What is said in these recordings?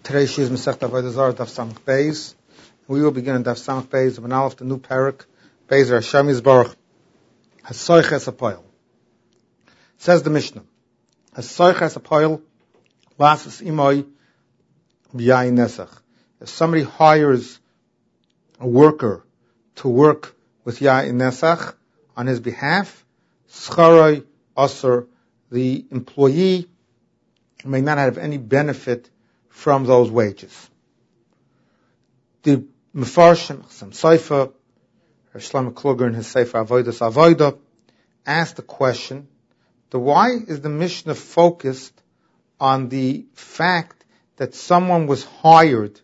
Today's Shiz Masechta Avodah Zarah Daf Samach Beis. We will begin in Daf Samach Beis of an Aleph, the new parak, Beis Hashem Yisbarach, Hasoiches Apoil. Says the Mishnah, Hasoiches Apoil, Lasas Imoi B'yayin Nesach. If somebody hires a worker to work with Yayin Nesach on his behalf, Scharoi Asr, the employee may not have any benefit from those wages. The Mefarshim, Chassam Sofer, Shlomo Kluger in his Sefer Avodas Avodah, asked the question, why is the Mishnah focused on the fact that someone was hired?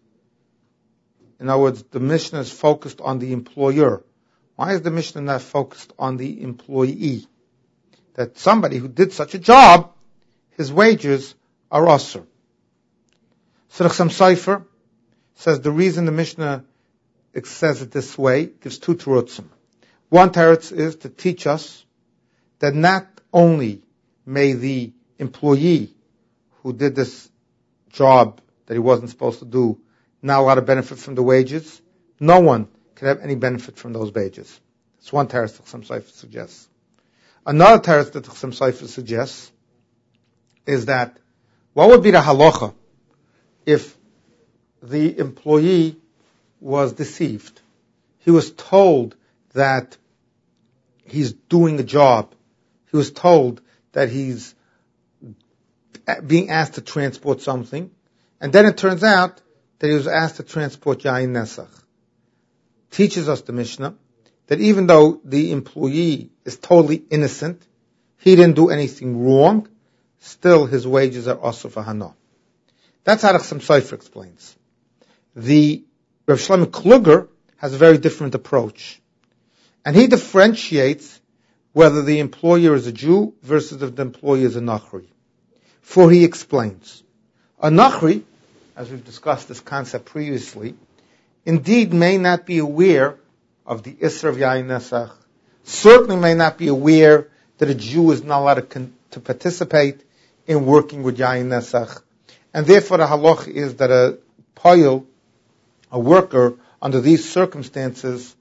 In other words, the Mishnah is focused on the employer. Why is the Mishnah not focused on the employee? That somebody who did such a job, his wages are asur. So the Chassam Sofer says the reason the Mishnah says it this way gives two terutzim. One teretz is to teach us that not only may the employee who did this job that he wasn't supposed to do not a lot of benefit from the wages, no one can have any benefit from those wages. That's one teretz that Chassam Sofer suggests. Another teretz that Chassam Sofer suggests is that what would be the halacha if the employee was deceived? He was told that he's doing a job. He was told that he's being asked to transport something, and then it turns out that he was asked to transport Yayin Nesach. Teaches us the Mishnah that even though the employee is totally innocent, he didn't do anything wrong, still his wages are asur for hana. That's how the Chassam Sofer explains. The Rav Shlomo Kluger has a very different approach. And he differentiates whether the employer is a Jew versus if the employer is a Nachri. For he explains, a Nachri, as we've discussed this concept previously, indeed may not be aware of the Isra of Yayin Nesach, certainly may not be aware that a Jew is not allowed to participate in working with Yayin Nesach. And therefore the halach is that a poil, a worker, under these circumstances,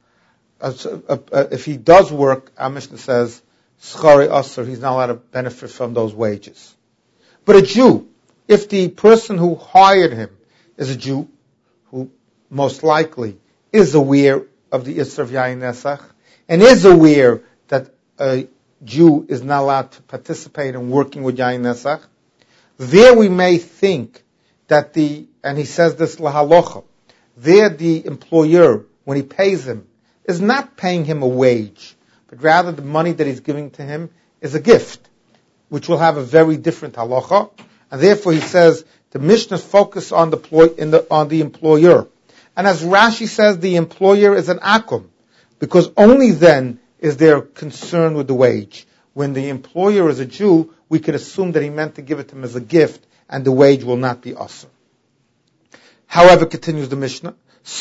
if he does work, our Mishnah says, schari asr, he's not allowed to benefit from those wages. But a Jew, if the person who hired him is a Jew, who most likely is aware of the Isra of Yayin Nesach, and is aware that a Jew is not allowed to participate in working with Yayin Nesach, there we may think that and he says this lahalocha, there the employer, when he pays him, is not paying him a wage, but rather the money that he's giving to him is a gift, which will have a very different halacha, and therefore he says the Mishnah focus on the employer. And as Rashi says, the employer is an akum, because only then is there concern with the wage. When the employer is a Jew, we could assume that he meant to give it to him as a gift, and the wage will not be asur. However, continues the Mishnah,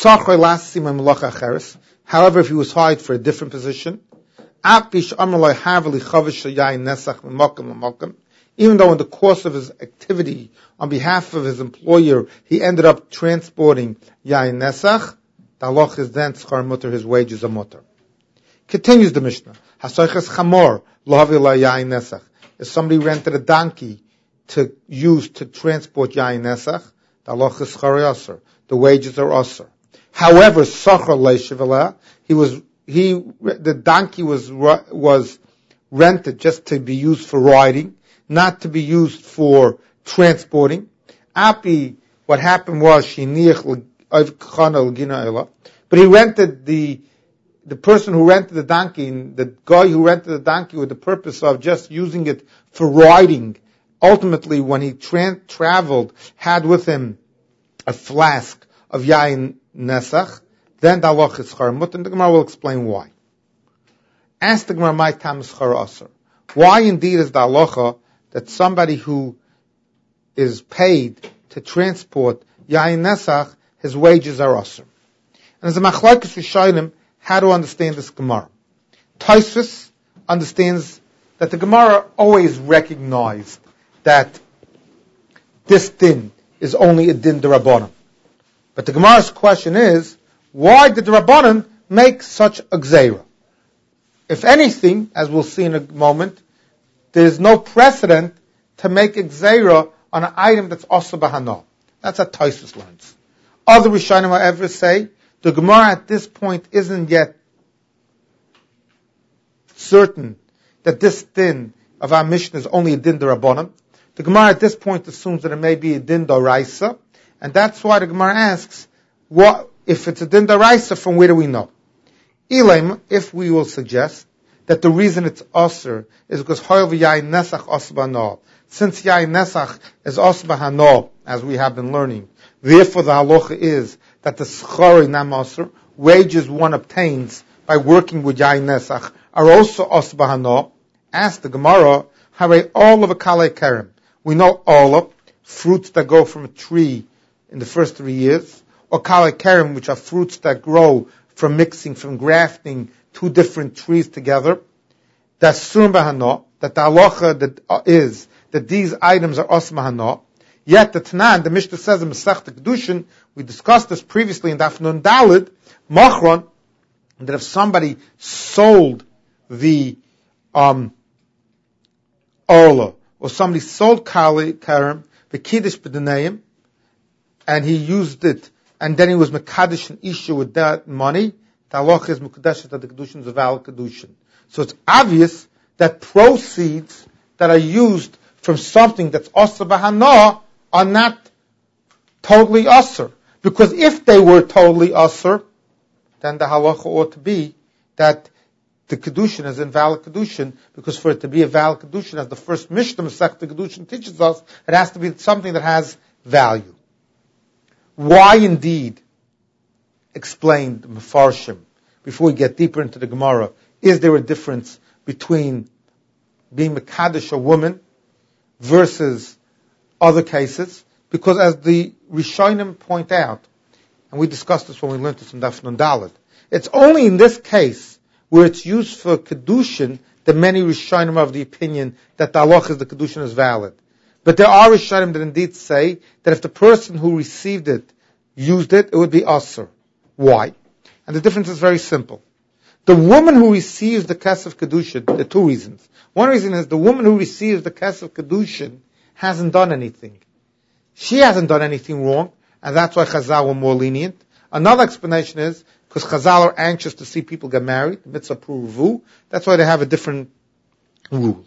however, if he was hired for a different position, even though in the course of his activity on behalf of his employer, he ended up transporting Yayin Nesach, the halach is then schar mutter, his wages are mutter. Continues the Mishnah, if somebody rented a donkey to use to transport Yayin Nesach, the halach is schar asr, the wages are asr. However, the donkey was rented just to be used for riding, not to be used for transporting. What happened was, but he rented the person who rented the donkey, and the guy who rented the donkey with the purpose of just using it for riding, ultimately when he traveled, had with him a flask of Yayin Nesach, then the halach is schar mutter, and the Gemara will explain why. Ask the Gemara, my tam is schar asr. Why indeed is the halacha that somebody who is paid to transport Yayin Nesach, his wages are asr? And as a machlokes rishonim, how to understand this Gemara? Tosfos understands that the Gemara always recognized that this din is only a din d'Rabbanan. But the Gemara's question is, why did the Rabbanan make such a gzeira? If anything, as we'll see in a moment, there is no precedent to make a gzeira on an item that's also b'hana. That's what Tosfos learns. Other Rishonim, however, say the Gemara at this point isn't yet certain that this din of our Mishnah is only a din d'Rabbanan. The Gemara at this point assumes that it may be a din d'Oraisa, and that's why the Gemara asks, what if it's a din d'Oraisa, from where do we know? Elaim, if we will suggest that the reason it's Osir is because Hoyel v'Yayin Nesach Osir b'Hanor. Since Yayin Nesach is Osir b'Hanor, as we have been learning, therefore the halacha is that the Schori Nam Osir, wages one obtains by working with Yayin Nesach, are also Osir b'Hanor. Ask the Gemara, Hare all of a Kalei Kerem. We know all of fruits that go from a tree in the first 3 years, or Kalei Kerem, which are fruits that grow from mixing, from grafting two different trees together. That's Surim b'Hanor, that the halacha that is that these items are Osir b'Hanor. Yet the Tanan, the Mishnah says in Masechta Kedushin, we discussed this previously in Daf Nun Daled, Machron, that if somebody sold the Orla, or somebody sold Kalei Kerem, the Kiddush b'Dineim, and he used it, and then he was Mekadesh an Isha with that money, the halacha is Mekadesh that the Kedushin is a valid Kedushin. So it's obvious that proceeds that are used from something that's Osir b'Hanor are not totally Osir. Because if they were totally Osir, then the halacha ought to be that the Kedushin is invalid Kedushin, because for it to be a valid Kedushin, as the first Mishnah Masechta Kedushin teaches us, it has to be something that has value. Why indeed, explained Mefarshim, before we get deeper into the Gemara, is there a difference between being Mekadesh a woman versus other cases? Because as the Rishonim point out, and we discussed this when we learned this in Daf Nun Daled, it's only in this case where it's used for Kedushin that many Rishonim are of the opinion that the halacha is the Kedushin is valid. But there are Rishonim that indeed say that if the person who received it used it, it would be Asr. Why? And the difference is very simple. The woman who receives the Kesef Kedushin, there are two reasons. One reason is the woman who receives the Kesef Kedushin hasn't done anything. She hasn't done anything wrong, and that's why Chazal were more lenient. Another explanation is because Chazal are anxious to see people get married, mitzvah pruvu, that's why they have a different rule.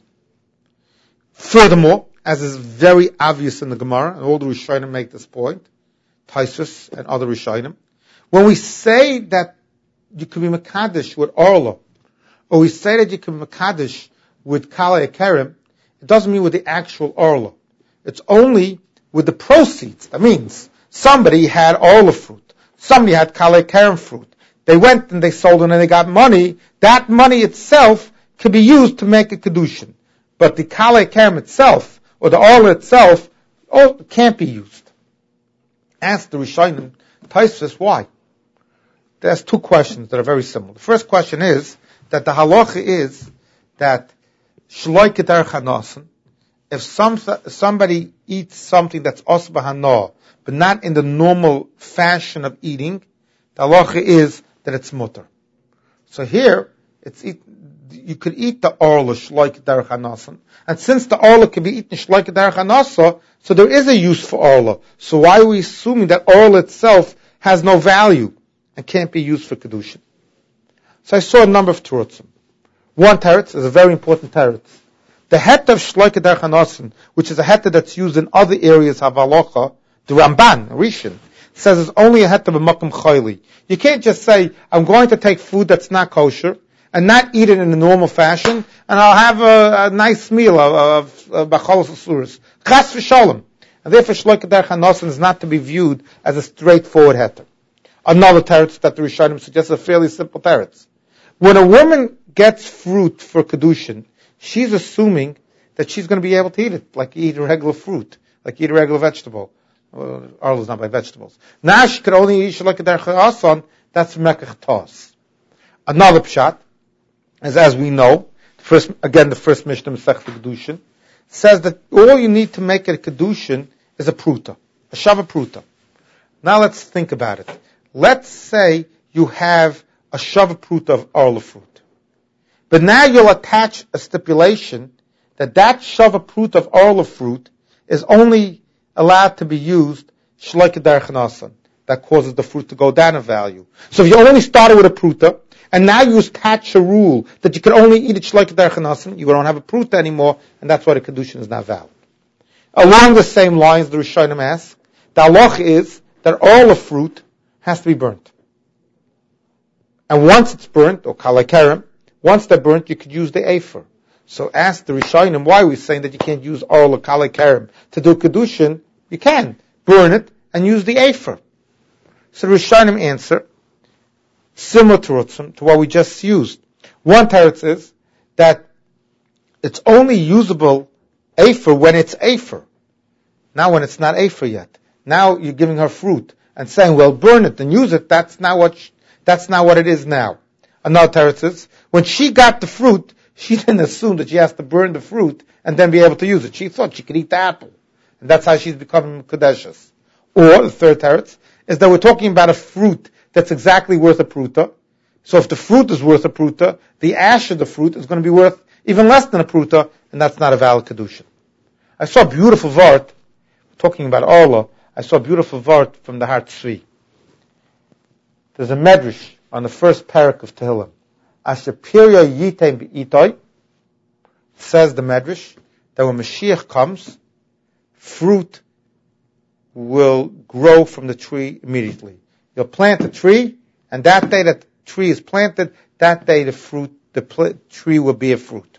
Furthermore, as is very obvious in the Gemara, and all the Rishonim make this point, Tosfos and other Rishonim, when we say that you can be Mekadesh with Orla, or we say that you can be Mekadesh with Kalei Kerem, it doesn't mean with the actual Orla. It's only with the proceeds. That means somebody had Orla fruit, somebody had Kalei Kerem fruit. They went and they sold it and they got money. That money itself can be used to make a Kedushin. But the Kalei Kerem itself, or the Orla itself, can't be used. Ask the Rishonim, Tosfos, why? There's two questions that are very similar. The first question is that the halacha is that shloi k'derech hanosan, if somebody eats something that's osir b'hanor, but not in the normal fashion of eating, the halacha is that it's mutter. So here, you could eat the orla shloi k'derech hanosan, and since the orla can be eaten shloi k'derech hanasa, so there is a use for orla. So why are we assuming that orla itself has no value and can't be used for Kedushin? So I saw a number of terutzim. One teretz is a very important teretz. The het of shloi k'derech hanosan, which is a het that's used in other areas of halacha, the Ramban, Rishon, says it's only a het of a makom chayli. You can't just say, I'm going to take food that's not kosher, and not eat it in the normal fashion, and I'll have a nice meal of bachalos asuras. Chas v'sholem. And therefore, shloi k'derech hanosan is not to be viewed as a straightforward heter. Another teretz that the Rishonim suggests a fairly simple teretz. When a woman gets fruit for Kedushin, she's assuming that she's going to be able to eat it, like you eat a regular fruit, like you eat a regular vegetable. Arla is not by vegetables. Now she could only eat shloi k'derech hanosan, that's mekach tos. Another pshat, as we know, the first Mishnah Masechta Kedushin says that all you need to make a Kedushin is a pruta, a shava pruta. Now let's think about it. Let's say you have a shava pruta of arla fruit. But now you'll attach a stipulation that shava pruta of arla fruit is only allowed to be used shleika derech, that causes the fruit to go down in value. So if you only started with a pruta, and now you attach a rule that you can only eat it shleika derech, you don't have a pruta anymore, and that's why the kedushin is not valid. Along the same lines, the Rishonim ask, the halach is that all the fruit has to be burnt. And once it's burnt, or kalei kerem, once they're burnt, you could use the afer. So ask the Rishonim, why are we saying that you can't use all or kalei kerem to do kedushin? You can burn it and use the afer. So the Rishonim answer, similar to what we just used. One teretz is that it's only usable afer when it's afer. Now when it's not afer yet, now you're giving her fruit and saying, well, burn it and use it. That's not what it is now. Another teretz is, when she got the fruit, she didn't assume that she has to burn the fruit and then be able to use it. She thought she could eat the apple. And that's how she's becoming Kadeshus. Or, the third teretz, is that we're talking about a fruit that's exactly worth a pruta. So if the fruit is worth a pruta, the ash of the fruit is going to be worth even less than a pruta, and that's not a valid kedushin. I saw a beautiful vart, talking about Orla, I saw a beautiful vart from the Har Tzvi. There's a medrash on the first parak of Tehillim. Asher pirya yitem be'itoi, says the medrash, that when Mashiach comes, fruit will grow from the tree immediately. You'll plant a tree, and that day that tree is planted, that day the tree will be a fruit.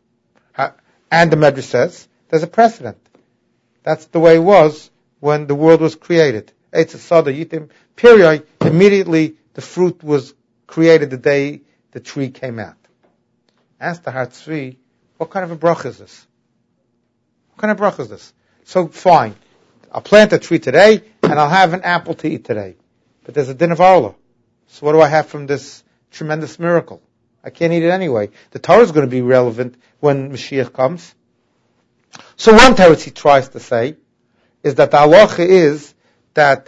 And the medrash says, there's a precedent. That's the way it was when the world was created. Eitz Sada Yitim Period, immediately the fruit was created the day the tree came out. Ask the Har Tzvi, what kind of a bracha is this? What kind of bracha is this? So fine, I'll plant a tree today, and I'll have an apple to eat today. But there's a din of Arla. So what do I have from this tremendous miracle? I can't eat it anyway. The Torah is going to be relevant when Mashiach comes. So one teretz he tries to say is that the halacha is that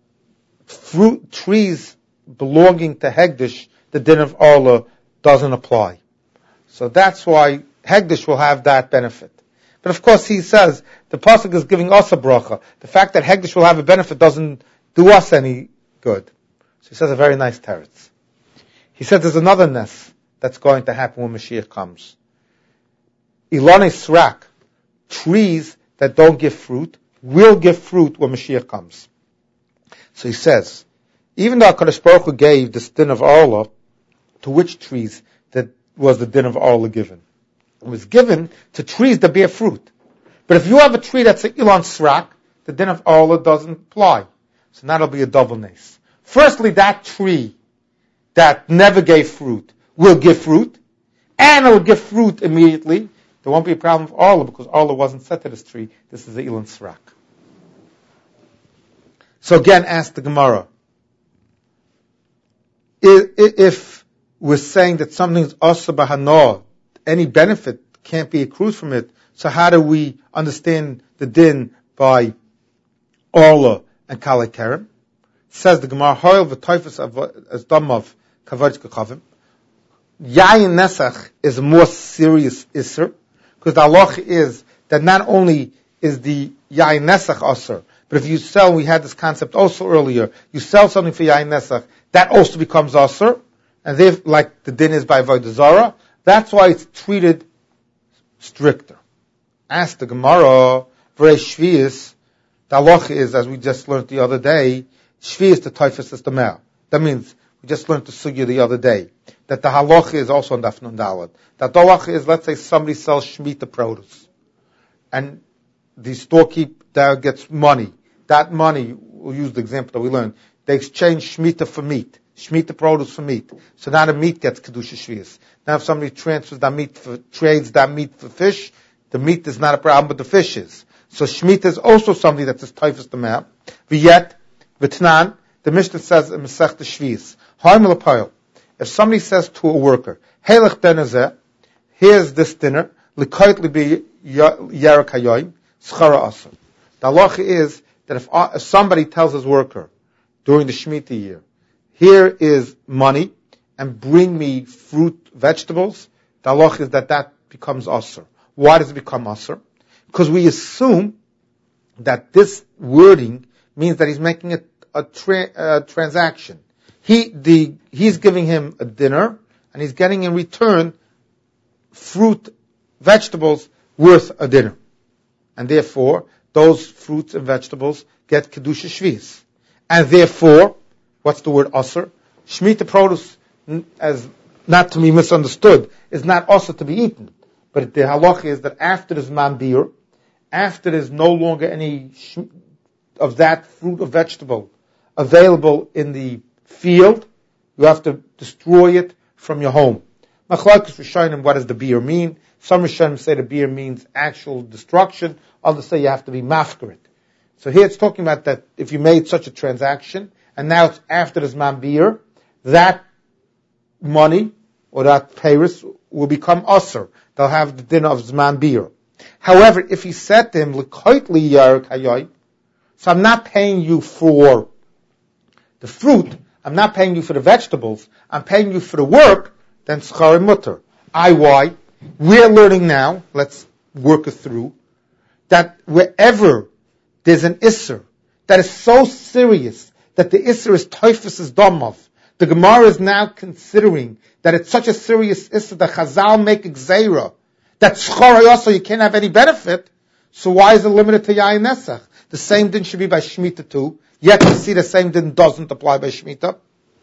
fruit trees belonging to Hegdish, the din of Arla doesn't apply. So that's why Hegdish will have that benefit. But of course he says the pasuk is giving us a bracha. The fact that Hegdish will have a benefit doesn't do us any good. So he says a very nice teretz. He said there's another ness that's going to happen when Mashiach comes. Ilonei Srak, trees that don't give fruit, will give fruit when Mashiach comes. So he says, even though HaKadosh Baruch Hu gave this din of Arla, to which trees that was the din of Arla given? It was given to trees that bear fruit. But if you have a tree that's an Ilon Srak, the din of Arla doesn't apply. So now it'll be a double nace. Firstly, that tree that never gave fruit will give fruit, and it will give fruit immediately. There won't be a problem with Arla because Arla wasn't set to this tree. This is the Ilon Srak. So again, ask the Gemara. If we're saying that something's asa b'hanor, any benefit can't be accrued from it, so how do we understand the din by Arla and Kalei Kerem? Says the Gemara, Hoil v'toifus as damav kavod kachavim. Yayin Nesach is a more serious Isser, because the halach is that not only is the Yayin Nesach Asr, but if you sell, we had this concept also earlier, you sell something for Yayin Nesach, that also becomes Asr, and if, like the din is by Avodah Zarah, that's why it's treated stricter. Ask the Gemara, V'rei Shvius, the halach is, as we just learned the other day, Shvius the Taifus is the Mer. That means, we just learned the sugya the other day, that the halacha is also on Daf Nun Daled. That the halacha is, let's say somebody sells Shemitah produce, and the storekeeper gets money. That money, we'll use the example that we learned, they exchange Shemitah for meat, Shemitah produce for meat. So now the meat gets Kedusha Shvius. Now if somebody transfers that meat trades that meat for fish, the meat is not a problem, but the fish is. So Shemitah is also something that's as typhus the map. V'yet, v'tnan, the Mishnah says in Masech the Shvius, if somebody says to a worker, Heilach ben hazeh, here's this dinner, l'koit libi yarek hayoyim, schara asr. The halacha is that if somebody tells his worker during the Shemitah year, here is money, and bring me fruit, vegetables, the halach is that becomes asur. Why does it become asur? Because we assume that this wording means that he's making a transaction. He's giving him a dinner, and he's getting in return fruit, vegetables worth a dinner. And therefore, those fruits and vegetables get kedusha shvius. And therefore, what's the word asur? Shemitah produce, as not to be misunderstood, is not asur to be eaten. But the halach is that after there's mambir, after there's no longer any of that fruit or vegetable available in the field, you have to destroy it from your home. Machlokes Rishonim, what does the beer mean? Some Rishonim say the beer means actual destruction. Others say you have to be mafkarit. So here it's talking about that if you made such a transaction, and now it's after the Zman Beer, that money, or that payros, will become asur. They'll have the dinner of Zman Beer. However, if he said to him, L'koitli yarek hayoy, so I'm not paying you for the fruit, I'm not paying you for the vegetables, I'm paying you for the work, then schar mutter. Why? We're learning now, let's work it through, that wherever there's an isser that is so serious that the isser is toifus domov, the Gemara is now considering that it's such a serious isser that Chazal make gzeira, that schar also you can't have any benefit, so why is it limited to yayin nesach? The same din should be by Shemitah too, yet you see the same din doesn't apply by Shemitah.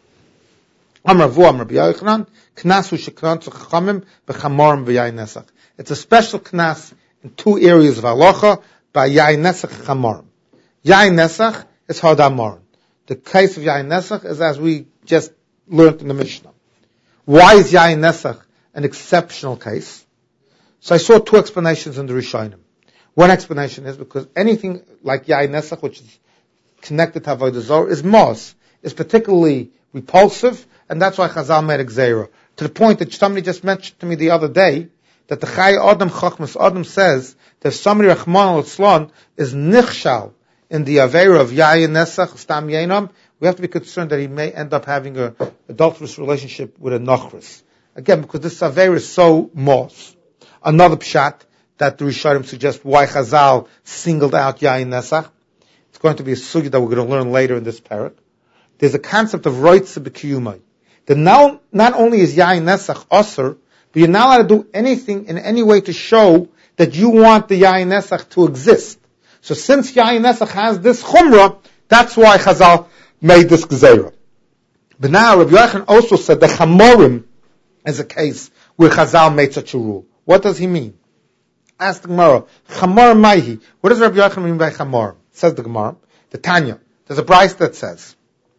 It's a special knas in two areas of halacha by yayin nesach chamarim. Yayin nesach is hadamorin. The case of yayin nesach is as we just learned in the Mishnah. Why is yayin nesach an exceptional case? So I saw two explanations in the Rishonim. One explanation is because anything like yayin nesach, which is connected to avodah zarah, is mos, is particularly repulsive, and that's why Chazal made a gzeira. To the point that somebody just mentioned to me the other day, that the Chai Adam Chachmas Adam says that if somebody Rachman al-Tzlon is nichshal in the Aveira of Yayin Nesach, Stam Yainam, we have to be concerned that he may end up having an adulterous relationship with a Nachris. Again, because this Aveira is so mos. Another pshat that the Rishonim suggest why Chazal singled out Yayin Nesach. It's going to be a sugya that we're going to learn later in this parak. There's a concept of roitze b'kiyumai. That now, not only is Yayin Nesach asur, but you're not allowed to do anything in any way to show that you want the Yayin Nesach to exist. So since Yayin Nesach has this chumrah, that's why Chazal made this gzeira. But now Rabbi Yochanan also said that chamorim is a case where Chazal made such a rule. What does he mean? Ask the Gemara, chamor maihi. What does Rabbi Yochanan mean by chamor? Says the Gemara, the Tanya. There's a brayso that says,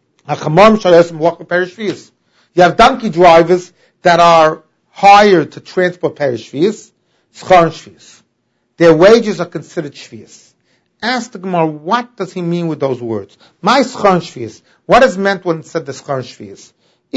you have donkey drivers that are hired to transport perish shvius, schar and shvius. Their wages are considered shvius. Ask the Gemara, what does he mean with those words? My schar and shvius. What is meant when it said the schar and shvius?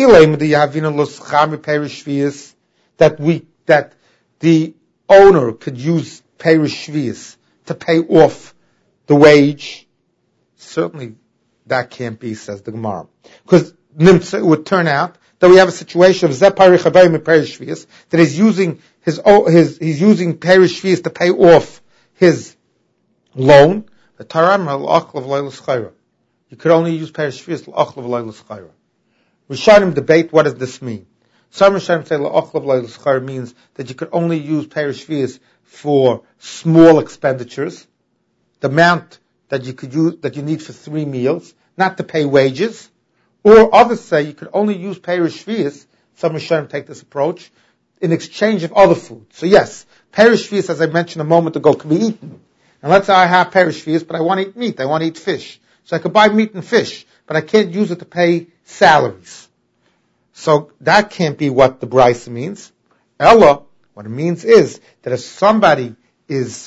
That the owner could use perish shvius to pay off the wage. Certainly that can't be, says the Gemara. Because it would turn out that we have a situation of Zepari Chavayim and Perish Shvius, that he's using he's using Perish Shvius to pay off his loan. The Taram L'Achlav Leilas Chayra. You could only use Perish Shvius L'Achlav Leilas Chayra. Rishonim debate, what does this mean? Some Rishonim say L'Achlav Leilas Chayra means that you could only use Perish Shvius for small expenditures, the amount that you could use, that you need for 3 meals, not to pay wages. Or others say you could only use perish shvius, some Rishonim take this approach, in exchange of other food. So yes, perish shvius, as I mentioned a moment ago, can be eaten. And let's say I have perish shvius, but I want to eat meat, I want to eat fish. So I could buy meat and fish, but I can't use it to pay salaries. So that can't be what the brayso means. Ella, what it means is that if somebody is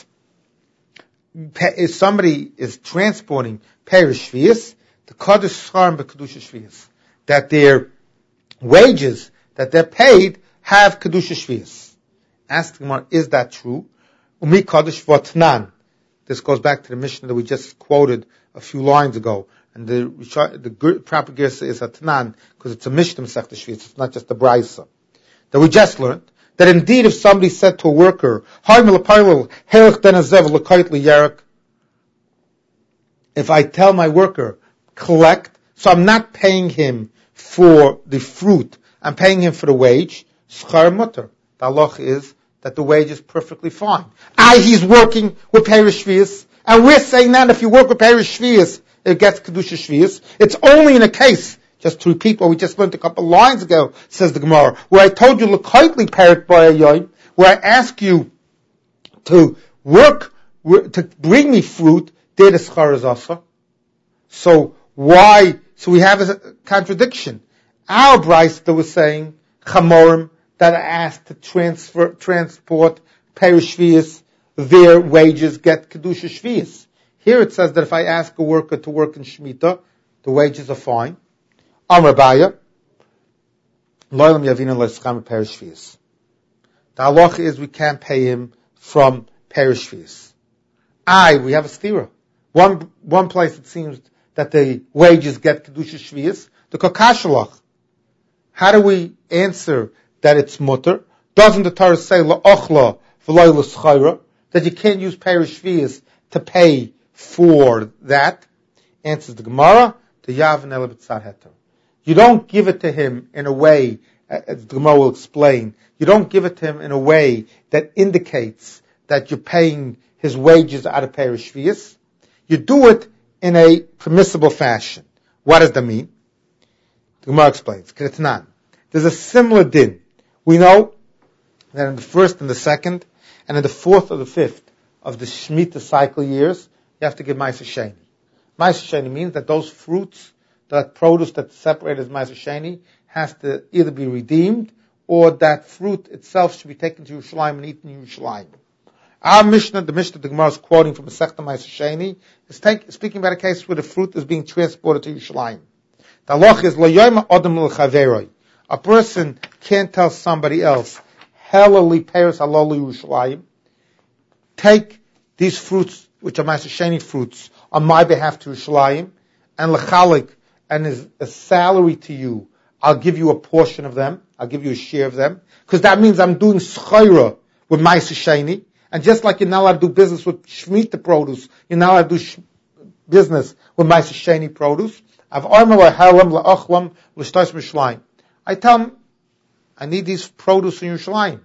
transporting perish shvius, the Kaddish Schar and Kedusha Shvius, that their wages that they're paid have Kedusha Shvius. Ask the Gemara, is that true? Umi Kaddish Votnan. This goes back to the Mishnah that we just quoted a few lines ago, and the proper girsa is a Tanan, because it's a Mishnah Masechta Shvius, it's not just a Braisa. That we just learned, that indeed if somebody said to a worker, if I tell my worker, collect, so I'm not paying him for the fruit, I'm paying him for the wage, schar mutter. The halach is that the wage is perfectly fine. He's working with Perish Shvius, and we're saying that if you work with Perish Shvius, it gets Kedusha Shvius. It's only in a case, just to repeat what we just learned a couple of lines ago, says the Gemara, where I told you, l'koitli perik b'ayoyim, where I ask you to work, to bring me fruit, there the schar is also. So we have a contradiction. Our Braisa was saying, chamorim, that are asked to transport Perish Shvius, their wages get Kedusha Shvius. Here it says that if I ask a worker to work in Shemitah, the wages are fine. Amar Baya, Loylam Yavina Lescham Perish Shvius. The halacha is we can't pay him from Perish Shvius. We have a stira. One place it seems that the wages get Kedusha Shvius, the Kokashalach. How do we answer that it's mutter? Doesn't the Torah say la'ochla v'loy l'schayra, that you can't use Perish Shvius to pay for that? Answers the Gemara, the Yavin Elabit Heter. You don't give it to him in a way, as the Gemara will explain, you don't give it to him in a way that indicates that you're paying his wages out of Perish Shvius. You do it in a permissible fashion. What does that mean? The Gemara explains. Ketnan. There's a similar din. We know that in the first and the second, and in the fourth or the fifth of the Shemitah cycle years, you have to give Ma'aser Sheni. Ma'aser Sheni means that those fruits, that produce that's separated as Ma'aser Sheni, has to either be redeemed, or that fruit itself should be taken to Yerushalayim and eaten in Yerushalayim. Our Mishnah, the Mishnah the Gemara is quoting from the Masechta Ma'aser Sheni, is speaking about a case where the fruit is being transported to Yerushalayim. The halach is lo yoyma adam l'chaveroi. A person can't tell somebody else, Helali Peres Halali Yerushalayim, take these fruits, which are Ma'aser Sheni fruits, on my behalf to Yerushalayim, and l'chalik, and as a salary to you, I'll give you a portion of them, I'll give you a share of them, because that means I'm doing schayra with Ma'aser Sheni, and just like you're not allowed to do business with Shemitah produce, you're not allowed to do business with Ma'aser Sheni produce. I tell him, I need these produce in Yerushalayim.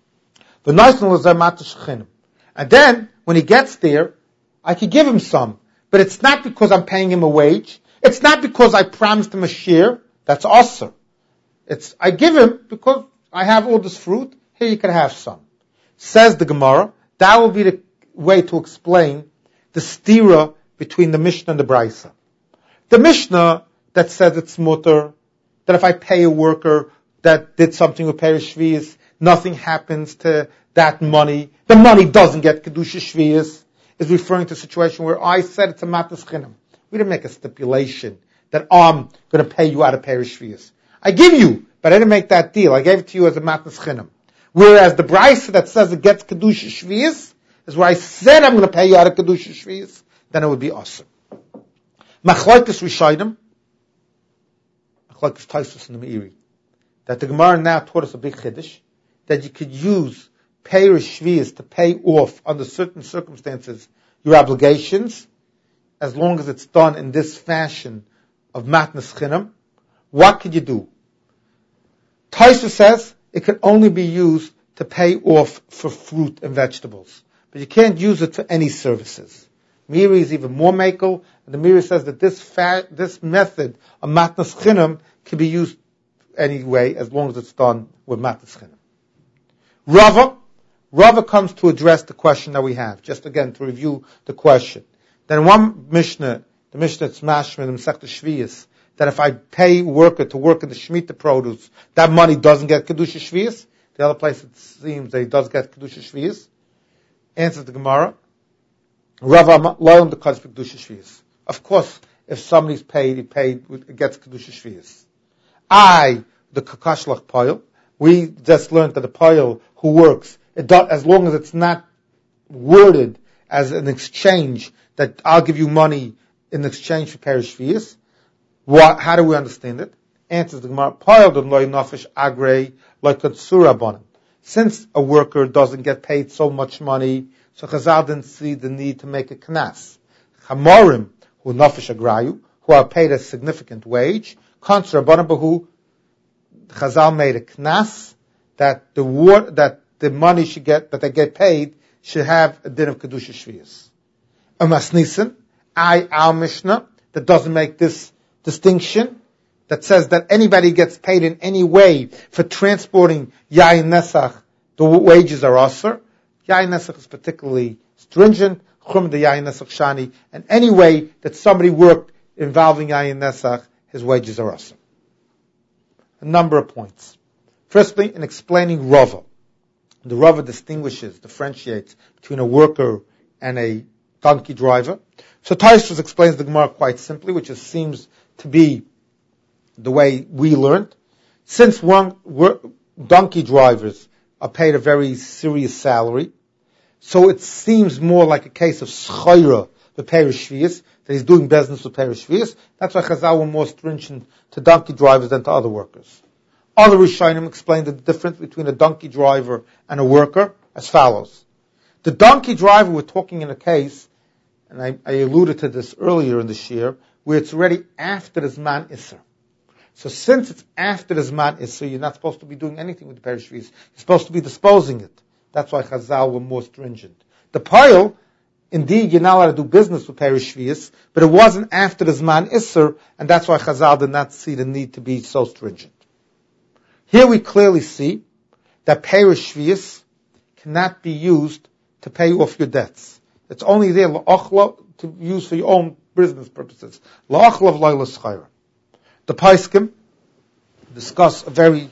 And then, when he gets there, I could give him some. But it's not because I'm paying him a wage. It's not because I promised him a share. That's awesome. I give him because I have all this fruit. Here you can have some. Says the Gemara, that will be the way to explain the stira between the Mishnah and the Braisa. The Mishnah that says it's mutter, that if I pay a worker that did something with Perish Shvius, nothing happens to that money, the money doesn't get Kedusha Shvius, is referring to a situation where I said it's a Matnas Chinam. We didn't make a stipulation that I'm going to pay you out of Perish Shvius. I give you, but I didn't make that deal. I gave it to you as a Matnas Chinam. Whereas the Braisa that says it gets Kedusha Shvius is where I said I'm going to pay you out of Kedusha Shvius, then it would be awesome. Machlokes Rishonim, Machlokes Tosfos and the Meiri, that the Gemara now taught us a big chiddush, that you could use Perish Shvius to pay off under certain circumstances your obligations, as long as it's done in this fashion of Matnas Chinam. What could you do? Tosfos says it can only be used to pay off for fruit and vegetables, but you can't use it for any services. Meiri is even more makel, and the Meiri says that this method of Matnas Chinam can be used anyway, as long as it's done with Matnas Chinam. Rava comes to address the question that we have, just again to review the question. Then one Mishnah, the Mishnah it's Mashma in Masechta Shvius, that if I pay a worker to work in the Shemitah produce, that money doesn't get Kedusha Shvius. The other place it seems that it does get Kedusha Shvius. Answers the Gemara, Rava loyam the Kedusha Shvius. Of course, if somebody's paid, it gets Kedusha Shvius. The Kakashlach Poil, we just learned that the Poil who works, as long as it's not worded as an exchange, that I'll give you money in exchange for Perish Shvius. How do we understand it? Answers the Gemara, Pa'al don loy nafesh agrei like Tsura bonim. Since a worker doesn't get paid so much money, so Chazal didn't see the need to make a knas. Chamorim, who nafesh agrayu, who are paid a significant wage, Tsura bonim, who Chazal made a knas that the money should get, that they get paid, should have a din of kedusha shvius. A masnisin, our Mishnah, that doesn't make this distinction, that says that anybody gets paid in any way for transporting yayin nesach, the wages are asur. Yayin nesach is particularly stringent, chum the yayin nesach shani, and any way that somebody worked involving yayin nesach, his wages are asur. A number of points. Firstly, in explaining Rava, the Rava differentiates between a worker and a donkey driver. So Tosfos explains the Gemara quite simply, which seems to be the way we learned. Since donkey drivers are paid a very serious salary, so it seems more like a case of schayra, the Perish Shvius, that he's doing business with Perish Shvius. That's why Chazal were more stringent to donkey drivers than to other workers. Other Rishonim explained the difference between a donkey driver and a worker as follows. The donkey driver, we're talking in a case, and I alluded to this earlier in the shir, where it's already after the Zman Isser. So since it's after the Zman Isser, you're not supposed to be doing anything with the Perish Shvius. You're supposed to be disposing it. That's why Chazal were more stringent. The Pa'il, indeed, you're not allowed to do business with Perish Shvius, but it wasn't after the Zman Isser, and that's why Chazal did not see the need to be so stringent. Here we clearly see that Perish Shvius cannot be used to pay off your debts. It's only there la'achla, to use for your own business purposes. La'achla v'layla schayra. The Paiskim discuss a very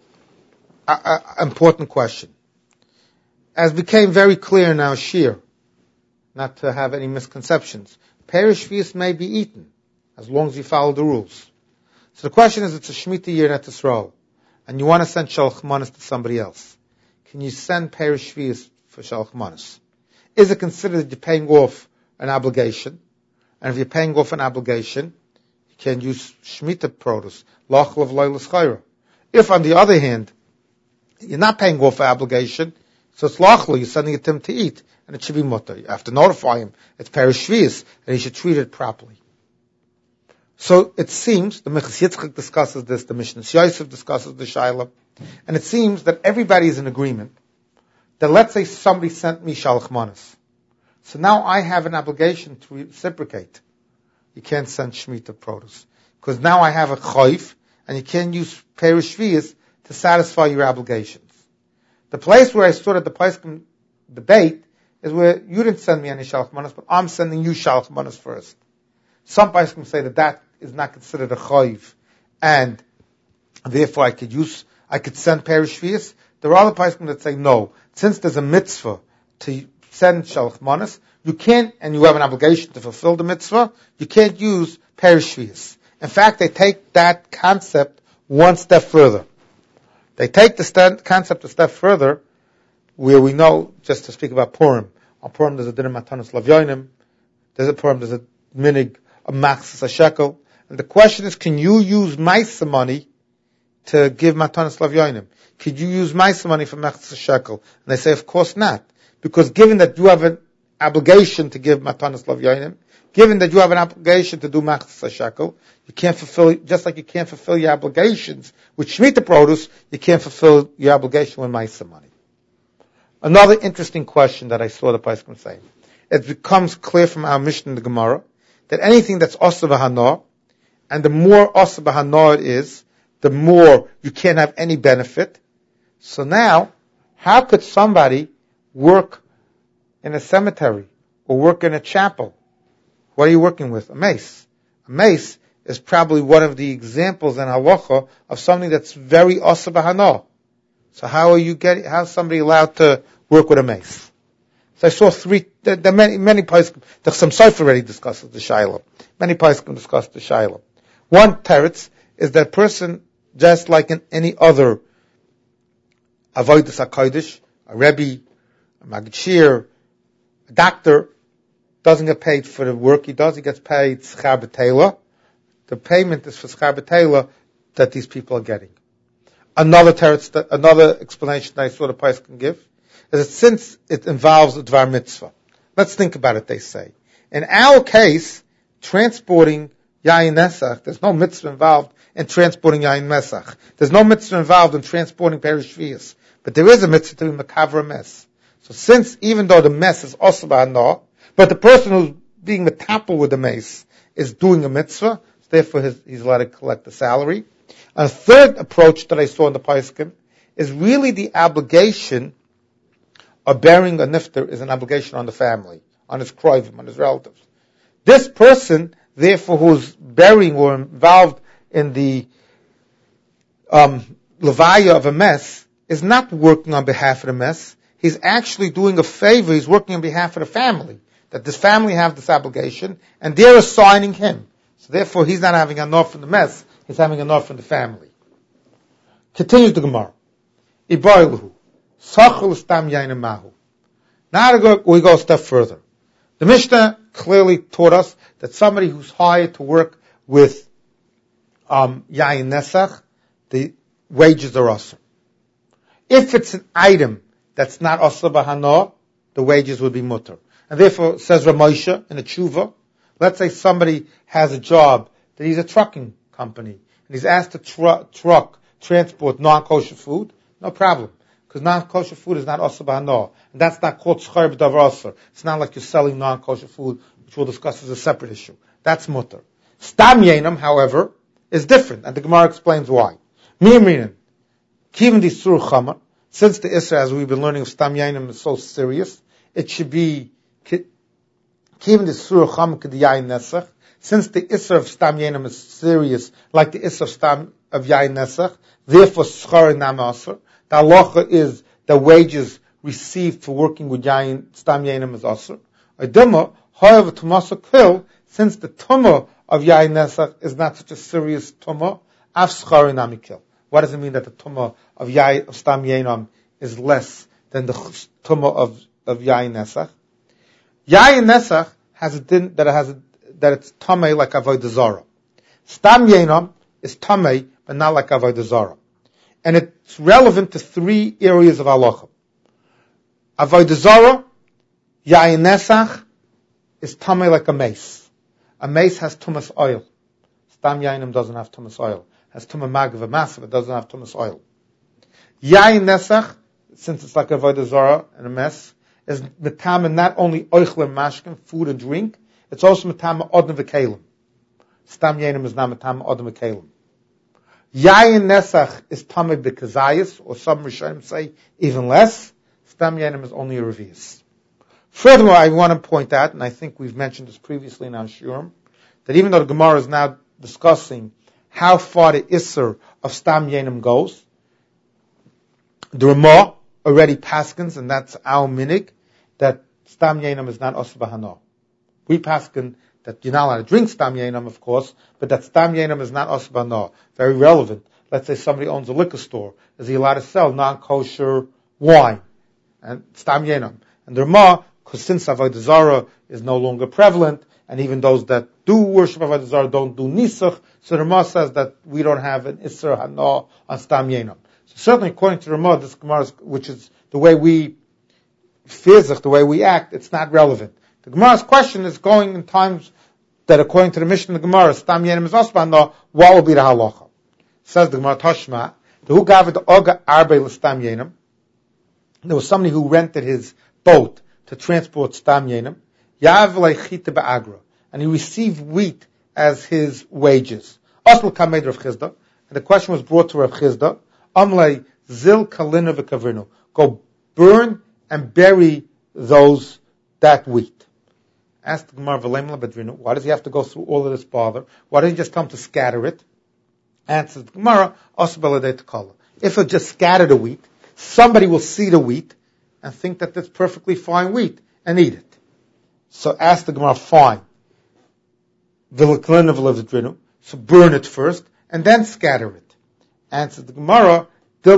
important question. As became very clear in our shir, not to have any misconceptions, Perish Shvius may be eaten as long as you follow the rules. So the question is, it's a Shemitah year in Eretz Yisrael, and you want to send Shalach Manos to somebody else. Can you send Perish Shvius for Shalach Manos? Is it considered that you're paying off an obligation? And if you're paying off an obligation, you can use Shemitah produce, La'achla v'layla schayra. If, on the other hand, you're not paying off an obligation, so it's La'achla, you're sending it to him to eat, and it should be mutter. You have to notify him it's Perish Shvius, and he should treat it properly. So it seems, the Mechas Yitzchak discusses this, the Mishnah Yosef discusses the Shaila, and it seems that everybody is in agreement that let's say somebody sent me Shalach Manos. So now I have an obligation to reciprocate. You can't send Shemitah produce. Because now I have a chayv, and you can't use Perish Shvius to satisfy your obligations. The place where I stood at the Paiskim debate is where you didn't send me any Shalach Manos, but I'm sending you Shalach Manos first. Some Paiskim say that is not considered a chayv, and therefore I could send Perish Shvius. There are other Paiskim that say no. Since there's a mitzvah to send Shalach Manos, you can't, and you have an obligation to fulfill the mitzvah, you can't use Perish Shvius. In fact, they take that concept one step further. They take the concept a step further, where we know, just to speak about Purim. On Purim there's a din of Matanos Lavyonim, there's a Purim, there's a minig, a machzas a shekel, and the question is, can you use Maisa money to give Matanos Lavyonim? Could you use Maisa money for machzas a shekel? And they say, of course not. Because given that you have an obligation to give Matanos Lavyonim, given that you have an obligation to do machzas a shekel, you can't fulfill, just like you can't fulfill your obligations with Shemitah produce, you can't fulfill your obligation with Maisa money. Another interesting question that I saw the Paiskim say. It becomes clear from our Mishnah in the Gemara that anything that's Asa B'Hanor, and the more Asa B'Hanor it is, the more you can't have any benefit. So now, how could somebody work in a cemetery or work in a chapel? What are you working with? A mace. A mace is probably one of the examples in halacha of something that's very Asa B'Hanor. So how is somebody allowed to work with a mace? So I saw there are many Paiskim, the Chassam Sofer already discusses the Shaila. Many Paiskim discuss the Shaila. One teretz is that person, just like in any other Avodas HaKodesh, a Rebbe, a Maggid Shir, a doctor, doesn't get paid for the work he does. He gets paid schar b'teila. The payment is for schar b'teila that these people are getting. Another explanation that I saw the price can give is that since it involves a dvar mitzvah, let's think about it, they say. In our case, transporting yayin nesach, there's no mitzvah involved in transporting yayin nesach. There's no mitzvah involved in transporting perish shvius. But there is a mitzvah to be makaver mess. So since, even though the mess is also ba'anah, but the person who's being metapel with the mace is doing a mitzvah, so therefore he's allowed to collect the salary. A third approach that I saw in the Paiskim is really the obligation of burying a nifter is an obligation on the family, on his kroivim, on his relatives. This person, therefore, who's burying or involved in the levaya of a mess, is not working on behalf of the mess. He's actually doing a favor. He's working on behalf of the family, that this family have this obligation, and they're assigning him. So therefore, he's not having enough from the mess. He's having enough from the family. Continues the Gemara. Ibayluhu. Sachul stam yayin mahu. Now we go a step further. The Mishnah clearly taught us that somebody who's hired to work with yayin nesach, the wages are asur. If it's an item that's not asur b'hana, the wages would be mutter. And therefore, says Ramosha in a tshuva, let's say somebody has a job that he's a trucking company, and he's asked to transport non-kosher food, no problem. Because non-kosher food is not asur b'hana. And that's not called schar b'davar asur. It's not like you're selling non-kosher food, which we'll discuss as a separate issue. That's mutter. Stam yenam, however, is different, and the Gemara explains why. Miyamrinan, kivin di sur chama, since the Isra, as we've been learning of stam yenam, is so serious, it should be kivin di sur chama k'di yayin nesach. Since the Isra of stam yenam is serious, like the Isra of yayin nesach, therefore schar nam asur. The halacha is the wages received for working with yayin stam yayinim is asur. Adima, however, tumasa kil, since the tumah of yayin nesach is not such a serious tumah, af schar namikil. What does it mean that the tumah of stam yayinim is less than the tumah of yayin nesach? Yayin nesach has a din that it's tamei like avodah zarah. Stam yayinim is tamei, but not like avodah zarah. And it's relevant to three areas of halacha. Avodah zarah, yayin nesach, is tamei like a mace. A mace has tumas oil. Stam yayinim doesn't have tumas oil. It has tumah magav massive, it doesn't have tumas oil. Yayin nesach, since it's like avodah zarah and a mess, is metama not only oichle mashkin, food and drink, it's also metama odin v'kelim. Stam yayinim is not metama odin v'kelim. Yayin nesach is tamei b'kazayis, or some Rishonim say even less. Stam yayinim is only a revius. Furthermore, I want to point out, and I think we've mentioned this previously in our shurim, that even though the Gemara is now discussing how far the Isser of stam yayinim goes, the Ramah already paskins, and that's our minig, that stam yayinim is not asur b'hana. We paskin that you're not allowed to drink stam yayinim, of course, but that stam yayinim is not asur b'hana. Very relevant. Let's say somebody owns a liquor store. Is he allowed to sell non-kosher wine and stam yayinim? And the Ramah, because since avodah zarah is no longer prevalent, and even those that do worship avodah zarah don't do nisach, so the Ramah says that we don't have an isser hana on stam yayinim. So certainly, according to the Ramah, this Gemara, which is the way we physich, the way we act, it's not relevant. The Gemara's question is going in times that, according to the Mishnah of the Gemara, stam yayinim is asur b'hana, what will be the halacha? Says the Gemara Tashma, the who gave the oga arbe l'stam yayinim. There was somebody who rented his boat to transport stam yayinim. Yav leichita ba'agra, and he received wheat as his wages. Asl kamed Rav Chizda, and the question was brought to Rav Chizda. Amlei zil kalina v'kavrinu, go burn and bury that wheat. Asked the Gemara v'leim labadrinu, why does he have to go through all of this bother? Why doesn't he just come to scatter it? Answers the Gemara, if he'll just scatter the wheat, somebody will see the wheat and think that that's perfectly fine wheat and eat it. So ask the Gemara, fine. So burn it first and then scatter it. Answers the Gemara,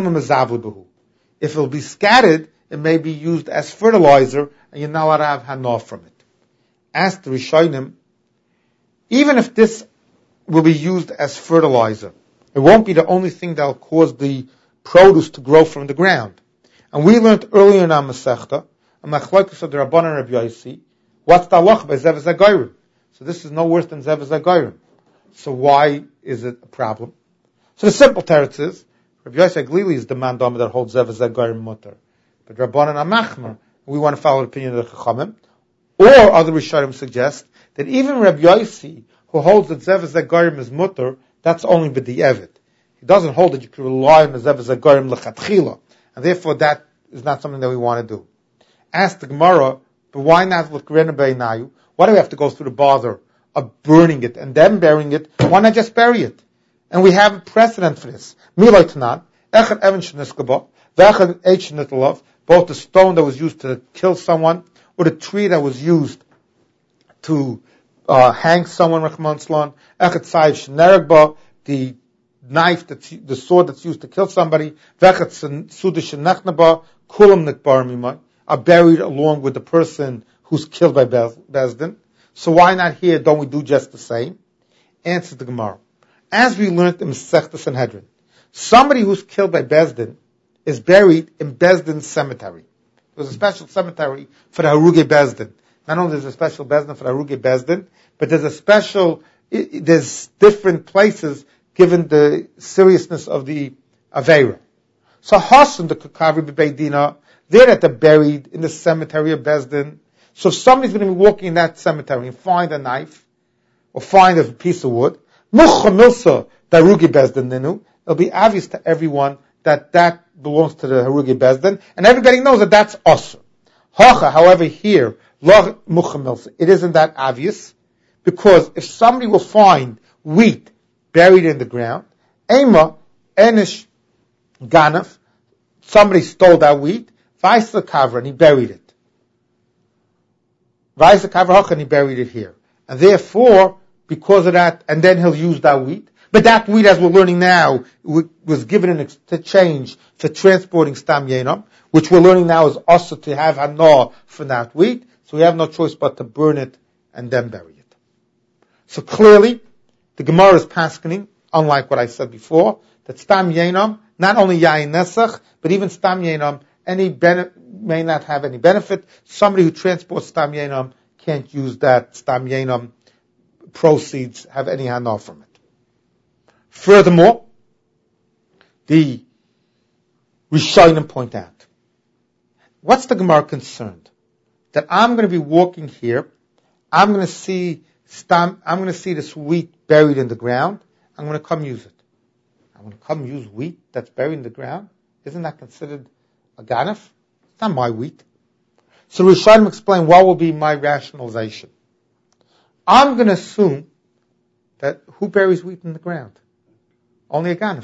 if it'll be scattered, it may be used as fertilizer and you're not allowed to have hana from it. asked the Rishonim, even if this will be used as fertilizer, it won't be the only thing that will cause the produce to grow from the ground. And we learned earlier in our Masechta, a machlokes of the Rabbanan and Rabbi Yossi, what's the halacha by Zev Zagayrim? So this is no worse than Zev Zagayrim. So why is it a problem? So the simple teretz is, Rabbi Yossi Glili is the man that holds Zev Zagayrim mutter. But Rabbanan and Machmer, we want to follow the opinion of the Chachamim. Or other Rishonim suggest that even Rabbi Yossi, who holds that Zev Zagayrim is mutter, that's only b'di'evet. He doesn't hold that you can rely on the Zev Zagayrim l'chatchila. And therefore that is not something that we want to do. Ask the Gemara, but why not with Gerena Beinayu? Why do we have to go through the bother of burning it and then burying it? Why not just bury it? And we have a precedent for this. Milay Tanan, Echad Evan Sheniskaba, Vechad Eich Shenitalov, both the stone that was used to kill someone, or the tree that was used to hang someone, Rachman Slon, Echad Saif Sheneragba, the knife, the sword that's used to kill somebody, Vechad Suda Shenechnaba, Kulam Nikbar Mimai, are buried along with the person who's killed by Bezdin. So why not here? Don't we do just the same? Answer the Gemara. As we learned in Masechta Sanhedrin, somebody who's killed by Bezdin is buried in Bezdin's cemetery. There's a special cemetery for the Haruge Bezdin. Not only there's a special Bezdin for the Haruge Bezdin, but there's different places given the seriousness of the Aveira. So Hasan, the Kakavri B'Beidina, they're that they're buried in the cemetery of Bezdin. So if somebody's going to be walking in that cemetery and find a knife, or find a piece of wood, Mucha Darugi Bezdin Ninu, it'll be obvious to everyone that belongs to the Harugi Bezdin, and everybody knows that that's Asr. Hacha, however, here, it isn't that obvious, because if somebody will find wheat buried in the ground, Ema, Enish, Ganaf, somebody stole that wheat, Vaisa Kavra, and he buried it. Vaisa Kavra Hacha, and he buried it here. And therefore, because of that, and then he'll use that wheat. But that wheat, as we're learning now, was given in exchange for transporting Stam Yenam, which we're learning now is also to have Hanah for that wheat. So we have no choice but to burn it and then bury it. So clearly, the Gemara is paskening, unlike what I said before, that Stam Yenam, not only Yain Nesach, but even Stam Yenam, may not have any benefit. Somebody who transports Stam Yenam can't use that Stam Yenam proceeds, have any hanah from it. Furthermore, the Rishonim point out, what's the Gemara concerned? That I'm going to be walking here, I'm going to see this wheat buried in the ground, I'm going to come use it. I'm going to come use wheat that's buried in the ground? Isn't that considered a ganef? It's not my wheat. So Rishonim explain what will be my rationalization. I'm going to assume that who buries wheat in the ground? Only a ganef.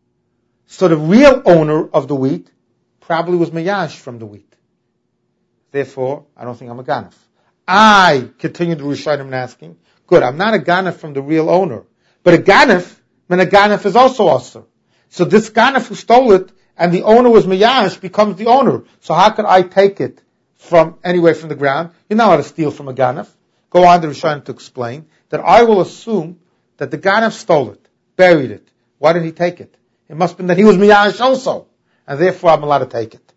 So the real owner of the wheat probably was mayash from the wheat. Therefore, I don't think I'm a ganef. I continued the Rishonim asking, good, I'm not a ganef from the real owner, but a ganef is also asur. So this ganef who stole it and the owner was mayash becomes the owner. So how could I take it from anywhere from the ground? You're not allowed to steal from a ganef. Go on to Rishonim to explain that I will assume that the ganef stole it, buried it. Why did he take it? It must have been that he was miyash also, and therefore I'm allowed to take it.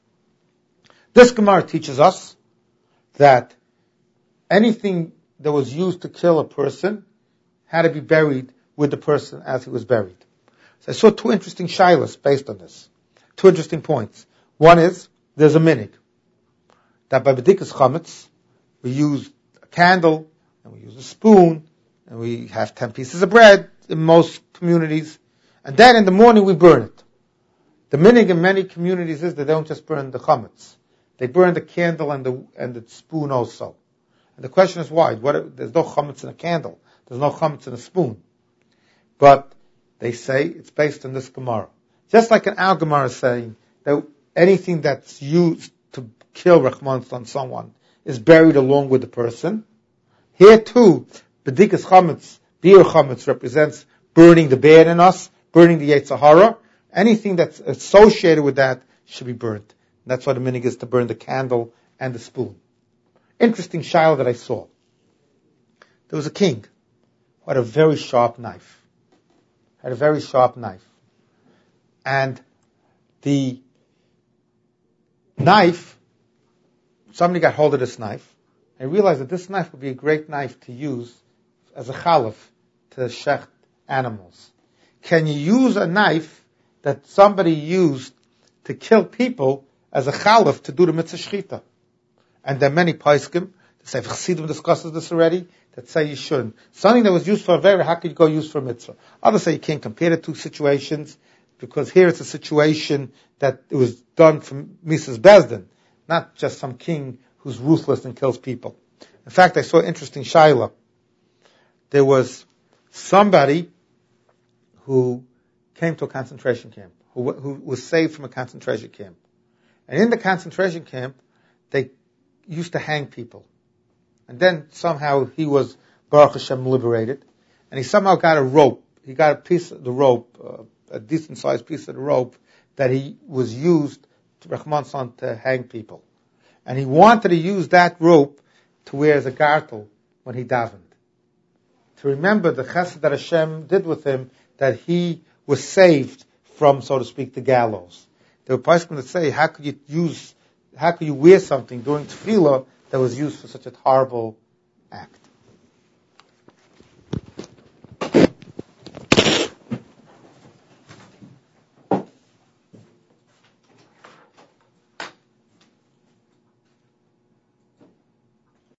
This Gemara teaches us that anything that was used to kill a person had to be buried with the person as he was buried. So I saw two interesting shilas based on this. Two interesting points. One is, there's a minig that by B'dikas Chametz, we use a candle, and we use a spoon, and we have 10 pieces of bread in most communities, and then in the morning we burn it. The minig in many communities is that they don't just burn the chametz. They burn the candle and the spoon also. And the question is why? There's no chametz in a candle. There's no chametz in a spoon. But they say it's based on this Gemara. Just like an Al Gemara is saying that anything that's used to kill Rahman on someone is buried along with the person. Here too, B'dikas chametz, Bir chametz represents burning the bad in us, burning the Yetzer Hara. Anything that's associated with that should be burnt. That's why the minig is to burn the candle and the spoon. Interesting shayla that I saw. There was a king who had a very sharp knife. And the knife, somebody got hold of this knife and realized that this knife would be a great knife to use as a chalif to shecht animals. Can you use a knife that somebody used to kill people as a chalif to do the mitzvah shechita? And there are many poskim, the Sefer Chassidim discusses this already, that say you shouldn't. Something that was used for a very, how could you go use for a mitzvah? Others say you can't compare the two situations, because here it's a situation that it was done from Mrs. Bezdin, not just some king who's ruthless and kills people. In fact, I saw an interesting shaila. There was somebody who came to a concentration camp, who was saved from a concentration camp. And in the concentration camp, they used to hang people. And then somehow he was, Baruch Hashem, liberated. And he somehow got a rope. He got a piece of the rope, a decent sized piece of the rope that he was used, Rahman San, to hang people. And he wanted to use that rope to wear as a gartel when he davened. To remember the chesed that Hashem did with him, that he was saved from, so to speak, the gallows. There were poskim that say, how could you wear something during tefillah that was used for such a horrible act?